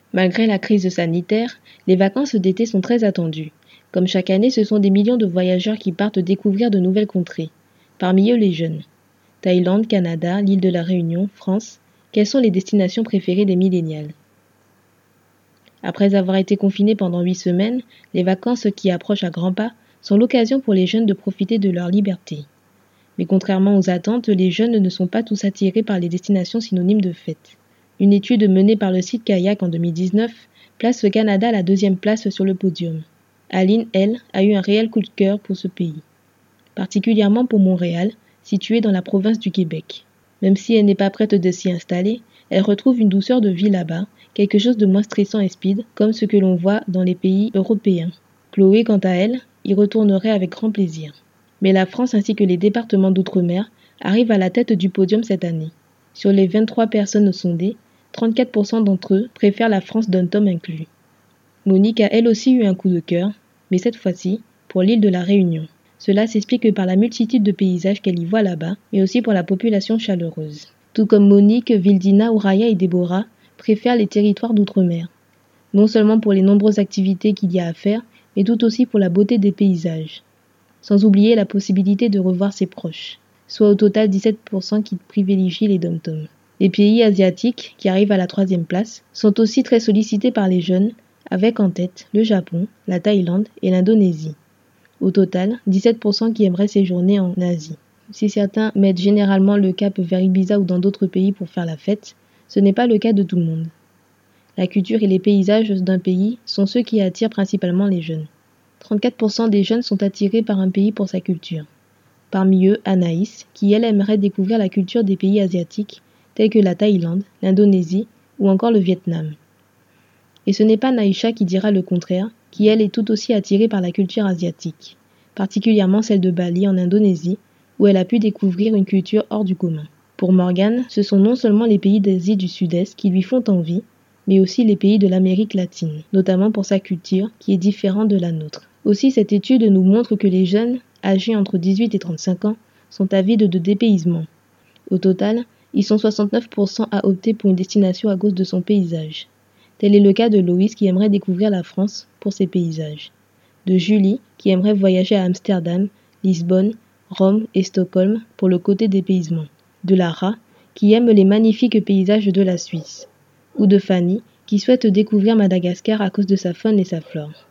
Malgré la crise sanitaire, les vacances d'été sont très attendues. Comme chaque année, ce sont des millions de voyageurs qui partent découvrir de nouvelles contrées. Parmi eux, les jeunes. Thaïlande, Canada, l'île de la Réunion, France, quelles sont les destinations préférées des millénials? Après avoir été confinés pendant 8 semaines, les vacances qui approchent à grands pas sont l'occasion pour les jeunes de profiter de leur liberté. Mais contrairement aux attentes, les jeunes ne sont pas tous attirés par les destinations synonymes de fête. Une étude menée par le site Kayak en 2019 place le Canada à la 2e place sur le podium. Aline, elle, a eu un réel coup de cœur pour ce pays. Particulièrement pour Montréal, située dans la province du Québec. Même si elle n'est pas prête de s'y installer, elle retrouve une douceur de vie là-bas, quelque chose de moins stressant et speed, comme ce que l'on voit dans les pays européens. Chloé, quant à elle, y retournerait avec grand plaisir. Mais la France ainsi que les départements d'outre-mer arrivent à la tête du podium cette année. Sur les 23 personnes sondées, 34% d'entre eux préfèrent la France d'un tome inclus. Monique a elle aussi eu un coup de cœur, mais cette fois-ci pour l'île de la Réunion. Cela s'explique par la multitude de paysages qu'elle y voit là-bas, mais aussi pour la population chaleureuse. Tout comme Monique, Vildina, Ouraya et Déborah préfèrent les territoires d'outre-mer. Non seulement pour les nombreuses activités qu'il y a à faire, mais tout aussi pour la beauté des paysages. Sans oublier la possibilité de revoir ses proches, soit au total 17% qui privilégient les dom-toms. Les pays asiatiques, qui arrivent à la 3e place, sont aussi très sollicités par les jeunes, avec en tête le Japon, la Thaïlande et l'Indonésie. Au total, 17% qui aimeraient séjourner en Asie. Si certains mettent généralement le cap vers Ibiza ou dans d'autres pays pour faire la fête, ce n'est pas le cas de tout le monde. La culture et les paysages d'un pays sont ceux qui attirent principalement les jeunes. 34% des jeunes sont attirés par un pays pour sa culture. Parmi eux, Anaïs, qui elle aimerait découvrir la culture des pays asiatiques, tels que la Thaïlande, l'Indonésie ou encore le Vietnam. Et ce n'est pas Naïcha qui dira le contraire, qui elle est tout aussi attirée par la culture asiatique, particulièrement celle de Bali en Indonésie, où elle a pu découvrir une culture hors du commun. Pour Morgane, ce sont non seulement les pays d'Asie du Sud-Est qui lui font envie, mais aussi les pays de l'Amérique latine, notamment pour sa culture qui est différente de la nôtre. Aussi, cette étude nous montre que les jeunes, âgés entre 18 et 35 ans, sont avides de dépaysement. Au total, ils sont 69% à opter pour une destination à cause de son paysage. Tel est le cas de Loïs qui aimerait découvrir la France pour ses paysages, de Julie qui aimerait voyager à Amsterdam, Lisbonne, Rome et Stockholm pour le côté dépaysement, de Lara qui aime les magnifiques paysages de la Suisse, ou de Fanny qui souhaite découvrir Madagascar à cause de sa faune et sa flore.